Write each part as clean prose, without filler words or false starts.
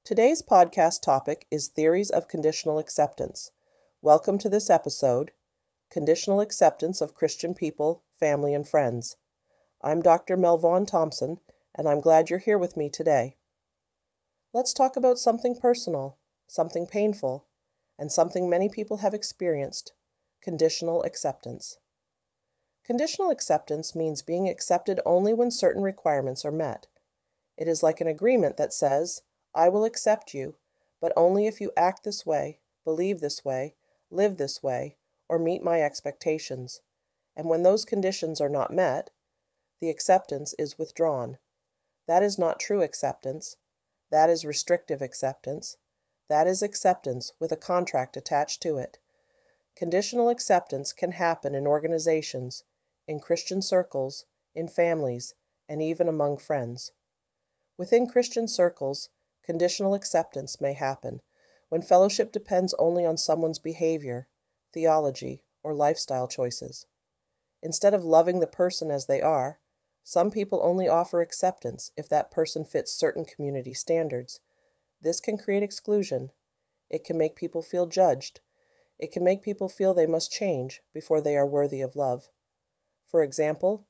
Today's podcast topic is Theories of Conditional Acceptance. Welcome to this episode, Conditional Acceptance of Christian People, Family, and Friends. I'm Dr. Melvaughn Thompson, and I'm glad you're here with me today. Let's talk about something personal, something painful, and something many people have experienced, conditional acceptance. Conditional acceptance means being accepted only when certain requirements are met. It is like an agreement that says, I will accept you, but only if you act this way, believe this way, live this way, or meet my expectations. And when those conditions are not met, the acceptance is withdrawn. That is not true acceptance. That is restrictive acceptance. That is acceptance with a contract attached to it. Conditional acceptance can happen in organizations, in Christian circles, in families, and even among friends. Within Christian circles, conditional acceptance may happen when fellowship depends only on someone's behavior, theology, or lifestyle choices. Instead of loving the person as they are, some people only offer acceptance if that person fits certain community standards. This can create exclusion. It can make people feel judged. It can make people feel they must change before they are worthy of love. For example,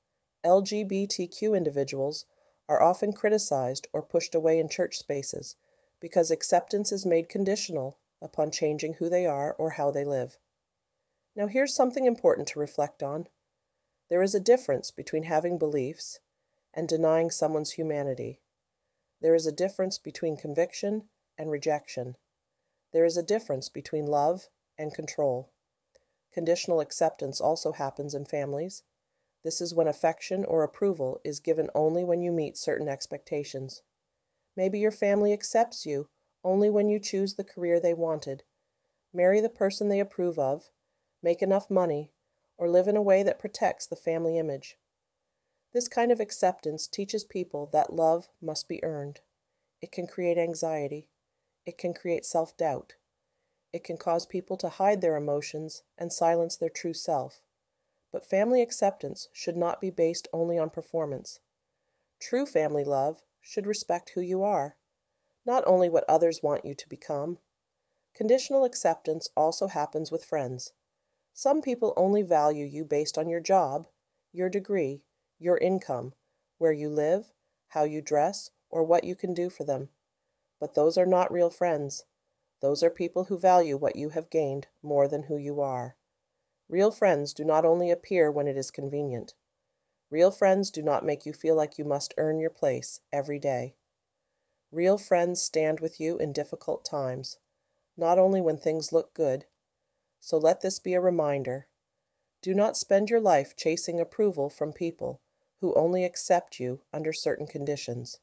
LGBTQ individuals are often criticized or pushed away in church spaces because acceptance is made conditional upon changing who they are or how they live. Now here's something important to reflect on. There is a difference between having beliefs and denying someone's humanity. There is a difference between conviction and rejection. There is a difference between love and control. Conditional acceptance also happens in families. This is when affection or approval is given only when you meet certain expectations. Maybe your family accepts you only when you choose the career they wanted, marry the person they approve of, make enough money, or live in a way that protects the family image. This kind of acceptance teaches people that love must be earned. It can create anxiety. It can create self-doubt. It can cause people to hide their emotions and silence their true self. But family acceptance should not be based only on performance. True family love should respect who you are, not only what others want you to become. Conditional acceptance also happens with friends. Some people only value you based on your job, your degree, your income, where you live, how you dress, or what you can do for them. But those are not real friends. Those are people who value what you have gained more than who you are. Real friends do not only appear when it is convenient. Real friends do not make you feel like you must earn your place every day. Real friends stand with you in difficult times, not only when things look good. So let this be a reminder. Do not spend your life chasing approval from people who only accept you under certain conditions.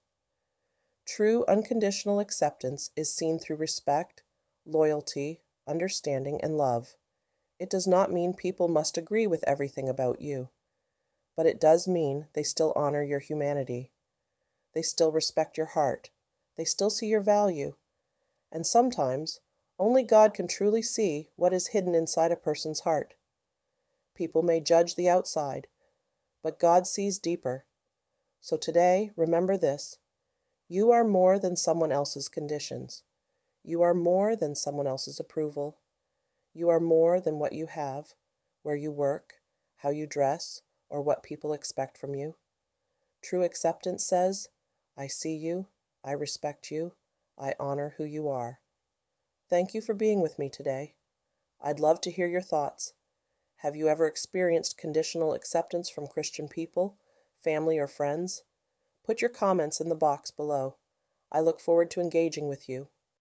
True unconditional acceptance is seen through respect, loyalty, understanding, and love. It does not mean people must agree with everything about you, but it does mean they still honor your humanity. They still respect your heart. They still see your value. And sometimes, only God can truly see what is hidden inside a person's heart. People may judge the outside, but God sees deeper. So today, remember this. You are more than someone else's conditions. You are more than someone else's approval. You are more than what you have, where you work, how you dress, or what people expect from you. True acceptance says, I see you, I respect you, I honor who you are. Thank you for being with me today. I'd love to hear your thoughts. Have you ever experienced conditional acceptance from Christian people, family, or friends? Put your comments in the box below. I look forward to engaging with you.